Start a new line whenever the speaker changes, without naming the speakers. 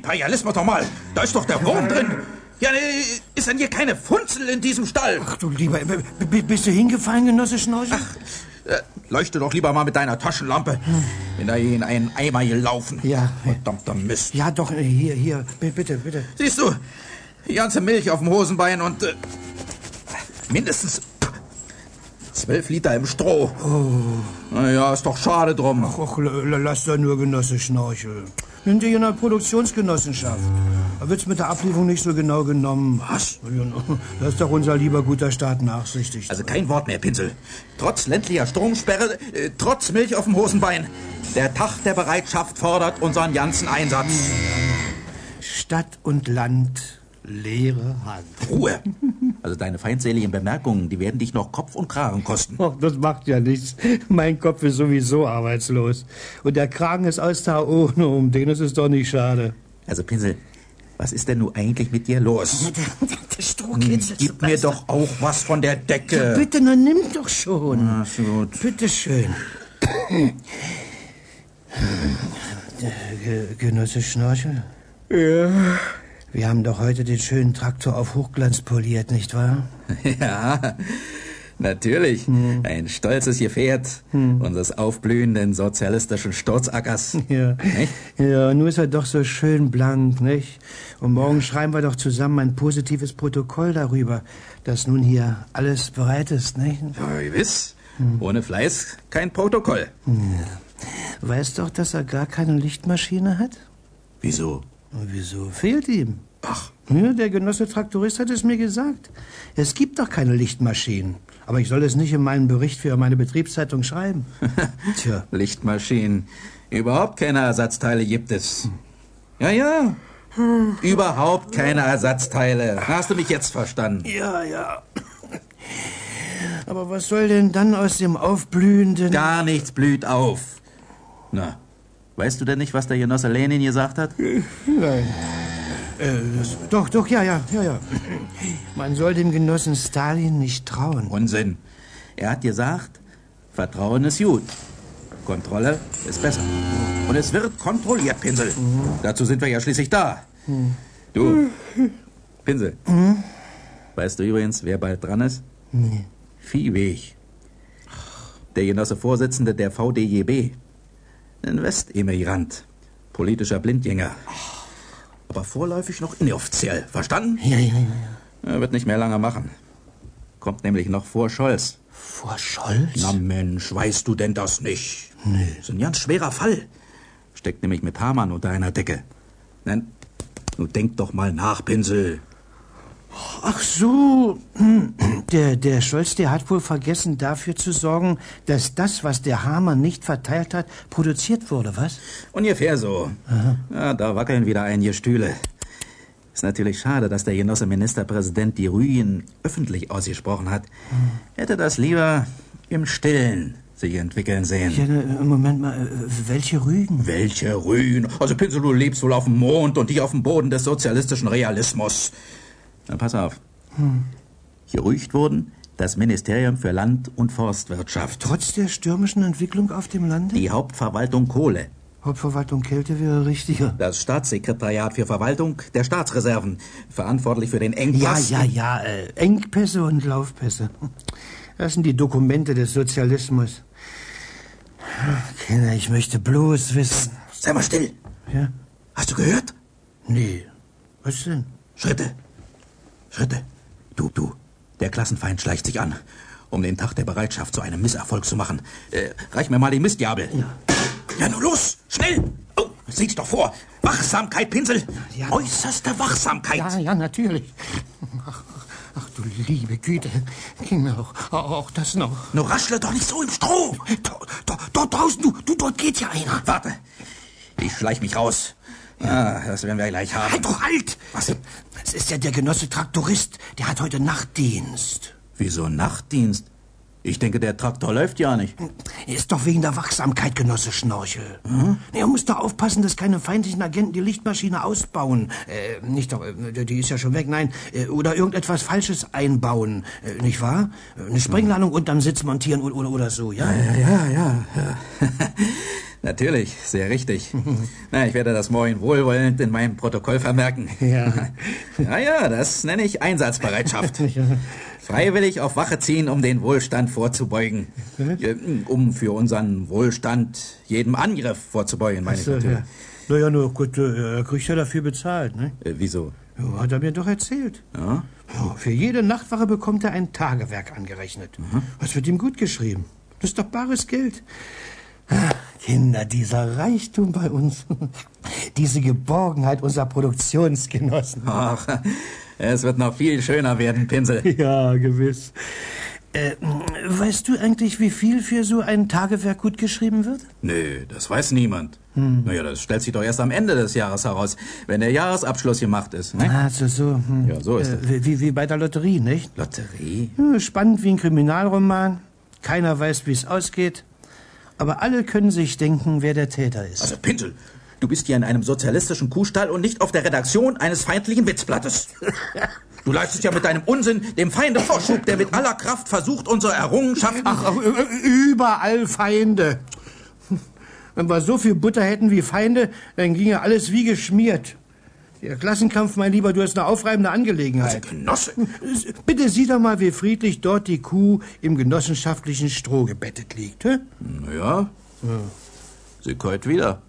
Imperialismus doch mal. Da ist doch der Wurm drin. Ja, ist denn hier keine Funzel in diesem Stall?
Ach du lieber, bist du hingefallen, Genosse Schnorchel?
Leuchte doch lieber mal mit deiner Taschenlampe. Bin da hier in einen Eimer gelaufen.
Ja.
Verdammter Mist.
Ja, doch, hier, bitte.
Siehst du, die ganze Milch auf dem Hosenbein und mindestens 12 Liter im Stroh. Oh. Naja, ist doch schade drum.
Ach, lass doch nur, Genosse Schnorchel. Nimm dir in einer Produktionsgenossenschaft. Da wird's mit der Ablieferung nicht so genau genommen.
Was?
Da ist doch unser lieber guter Staat nachsichtig.
Also kein Wort mehr, Pinsel. Trotz ländlicher Stromsperre, trotz Milch auf dem Hosenbein. Der Tag der Bereitschaft fordert unseren ganzen Einsatz.
Stadt und Land, leere Hand.
Ruhe. Also deine feindseligen Bemerkungen, die werden dich noch Kopf und Kragen kosten.
Ach, das macht ja nichts. Mein Kopf ist sowieso arbeitslos. Und der Kragen ist aus der Urne, um den ist es doch nicht schade.
Also Pinsel, was ist denn nun eigentlich mit dir los?
Der Stroh kitzelt.
Gib mir doch auch was von der Decke.
Ja, bitte, na nimm doch schon.
Ach, gut.
Bitte schön. Genosse Schnorchel?
Ja.
Wir haben doch heute den schönen Traktor auf Hochglanz poliert, nicht wahr?
Ja, natürlich. Ein stolzes Gefährt unseres aufblühenden sozialistischen Sturzackers.
Ja.
Nicht?
Ja, nur ist er doch so schön blank, nicht? Und morgen schreiben wir doch zusammen ein positives Protokoll darüber, dass nun hier alles bereit ist, nicht?
Ja, gewiss. Ohne Fleiß kein Protokoll.
Ja. Weißt doch, dass er gar keine Lichtmaschine hat?
Wieso?
Wieso? Fehlt ihm.
Ach.
Ja, der Genosse Traktorist hat es mir gesagt. Es gibt doch keine Lichtmaschinen. Aber ich soll es nicht in meinen Bericht für meine Betriebszeitung schreiben. Tja.
Lichtmaschinen. Überhaupt keine Ersatzteile gibt es. Ja. Überhaupt keine Ersatzteile. Hast du mich jetzt verstanden?
Ja. Aber was soll denn dann aus dem aufblühenden...
Gar nichts blüht auf. Na, weißt du denn nicht, was der Genosse Lenin gesagt hat?
Nein. Doch, ja. Man soll dem Genossen Stalin nicht trauen.
Unsinn. Er hat gesagt, Vertrauen ist gut. Kontrolle ist besser. Und es wird kontrolliert, Pinsel. Dazu sind wir ja schließlich da. Du, Pinsel. Weißt du übrigens, wer bald dran ist?
Nee.
Viehweg. Der Genosse Vorsitzende der VDJB. Ein Westemigrant. Politischer Blindgänger. Aber vorläufig noch inoffiziell. Verstanden?
Ja.
Er wird nicht mehr lange machen. Kommt nämlich noch vor Scholz.
Vor Scholz?
Na Mensch, weißt du denn das nicht?
Nee.
Das ist ein ganz schwerer Fall. Steckt nämlich mit Hamann unter einer Decke. Nein, nun denk doch mal nach, Pinsel.
Ach so. Der Scholz, der hat wohl vergessen, dafür zu sorgen, dass das, was der Hamann nicht verteilt hat, produziert wurde, was?
Ungefähr so.
Aha.
Ja, da wackeln wieder einige Stühle. Ist natürlich schade, dass der Genosse Ministerpräsident die Rügen öffentlich ausgesprochen hat. Hätte das lieber im Stillen sich entwickeln sehen.
Ja, Moment mal, welche Rügen?
Welche Rügen? Also Pinsel, du lebst wohl auf dem Mond und ich auf dem Boden des sozialistischen Realismus. Na, pass auf. Gerügt wurden das Ministerium für Land- und Forstwirtschaft.
Trotz der stürmischen Entwicklung auf dem Lande?
Die Hauptverwaltung Kohle.
Hauptverwaltung Kälte wäre richtiger.
Das Staatssekretariat für Verwaltung der Staatsreserven. Verantwortlich für den Engpass.
Ja. Engpässe und Laufpässe. Das sind die Dokumente des Sozialismus. Kinder, ich möchte bloß wissen.
Sei mal still.
Ja?
Hast du gehört?
Nee. Was denn?
Schritte. Du. Der Klassenfeind schleicht sich an, um den Tag der Bereitschaft zu einem Misserfolg zu machen. Reich mir mal den Mistgabel. Ja, nun los, schnell. Oh, sieh's doch vor. Wachsamkeit, Pinsel.
Ja.
Äußerste Wachsamkeit.
Ja, natürlich. Ach du liebe Güte. Kinder, auch das noch.
Nur raschle doch nicht so im Stroh.
Dort draußen, du, dort geht ja einer.
Warte, ich schleich mich raus. Ah, das werden wir gleich haben.
Halt!
Was?
Es ist ja der Genosse Traktorist. Der hat heute Nachtdienst.
Wieso Nachtdienst? Ich denke, der Traktor läuft ja nicht.
Ist doch wegen der Wachsamkeit, Genosse Schnorchel. Er muss doch aufpassen, dass keine feindlichen Agenten die Lichtmaschine ausbauen. Nicht doch, die ist ja schon weg, nein. Oder irgendetwas Falsches einbauen, nicht wahr? Eine Sprengladung unterm Sitz montieren oder so, ja?
Ja. Natürlich, sehr richtig. Na, ich werde das morgen wohlwollend in meinem Protokoll vermerken.
Ja.
Ja, das nenne ich Einsatzbereitschaft. Freiwillig auf Wache ziehen, um den Wohlstand vorzubeugen. Um für unseren Wohlstand jedem Angriff vorzubeugen, meine ich natürlich.
Ja. Naja, nur gut, er kriegt ja dafür bezahlt, ne?
Wieso?
Ja, hat er mir doch erzählt.
Ja?
Ja, für jede Nachtwache bekommt er ein Tagewerk angerechnet. Das wird ihm gut geschrieben. Das ist doch bares Geld. Kinder, dieser Reichtum bei uns. Diese Geborgenheit unserer Produktionsgenossen.
Ach, es wird noch viel schöner werden, Pinsel.
Ja, gewiss. Weißt du eigentlich, wie viel für so ein Tagewerk gut geschrieben wird?
Nö, das weiß niemand. Naja, das stellt sich doch erst am Ende des Jahres heraus, wenn der Jahresabschluss gemacht ist. Ne?
Ah, so.
Ja, so ist es.
Wie bei der Lotterie, nicht?
Lotterie?
Ja, spannend wie ein Kriminalroman. Keiner weiß, wie es ausgeht. Aber alle können sich denken, wer der Täter ist.
Also, Pinsel, du bist hier in einem sozialistischen Kuhstall und nicht auf der Redaktion eines feindlichen Witzblattes. Du leistest ja mit deinem Unsinn dem Feinde Vorschub, der mit aller Kraft versucht, unsere Errungenschaften...
Ach, überall Feinde. Wenn wir so viel Butter hätten wie Feinde, dann ginge alles wie geschmiert. Der Klassenkampf, mein Lieber, du hast eine aufreibende Angelegenheit.
Also, Genosse...
Bitte sieh doch mal, wie friedlich dort die Kuh im genossenschaftlichen Stroh gebettet liegt. Hä?
Naja, sie keult wieder.